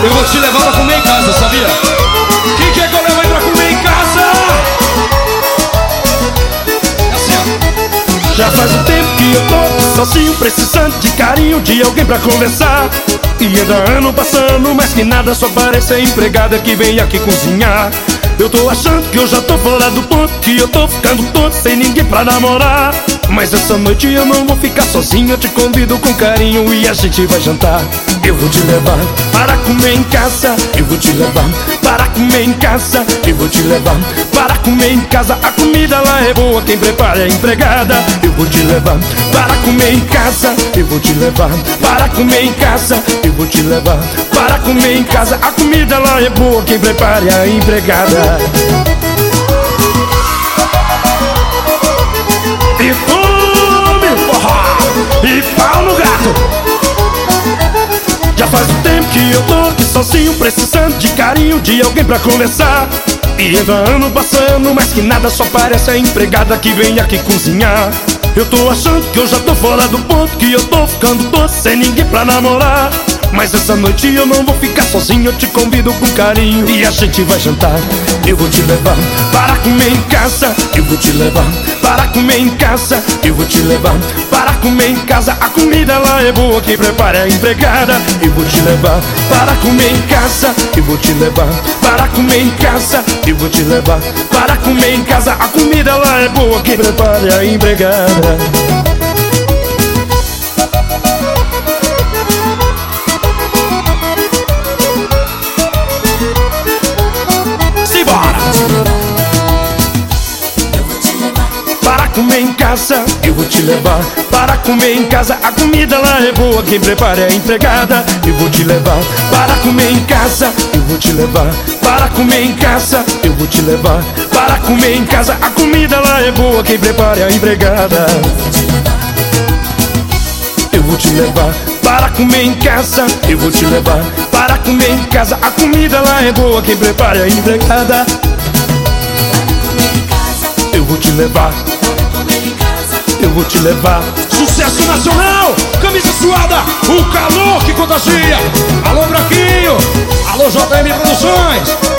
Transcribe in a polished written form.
Eu vou te levar pra comer em casa, sabia? Quem quer que eu leve aí pra comer em casa? É assim, ó. Já faz um tempo que eu tô sozinho, precisando de carinho, de alguém pra conversar. E ainda ano passando, mas que nada, só parece a empregada que vem aqui cozinhar. Eu tô achando que eu já tô fora do ponto, que eu tô ficando tonto, sem ninguém pra namorar. Mas essa noite eu não vou ficar sozinho, eu te convido com carinho e a gente vai jantar. Eu vou te levar para comer em casa, eu vou te levar para comer em casa, eu vou te levar para comer em casa. A comida lá é boa, quem prepara é a empregada. Eu vou te levar para comer em casa, eu vou te levar para comer em casa, eu vou te levar para comer em casa. A comida lá é boa, quem prepara é a empregada. E fome, forró, e pau no gato. Já faz um tempo que eu tô aqui sozinho, precisando de carinho, de alguém pra conversar. E ainda ano passando, mas que nada, só parece a empregada que vem aqui cozinhar. Eu tô achando que eu já tô fora do ponto, que eu tô ficando todo sem ninguém pra namorar. Mas essa noite eu não vou ficar sozinho, eu te convido com carinho e a gente vai jantar. Eu vou te levar para comer em casa, eu vou te levar para comer em casa, eu vou te levar para comer em casa. A comida lá é boa, quem prepara é a empregada. Eu vou te levar para comer em casa, eu vou te levar para comer em casa, eu vou te levar para comer em casa. A comida lá é boa, quem prepara é a empregada. Comer em casa, eu vou te levar para comer em casa. A comida lá é boa, quem prepara é a empregada. Eu vou te levar para comer em casa, eu vou te levar para comer em casa, eu vou te levar para comer em casa. A comida lá é boa, quem prepara é a empregada. Eu vou te levar para comer em casa, eu vou te levar para comer em casa. A comida lá é boa, quem prepara é a empregada. Eu vou te levar, eu vou te levar. Sucesso nacional, camisa suada, o calor que contagia. Alô, Braquinho, alô, JM Produções.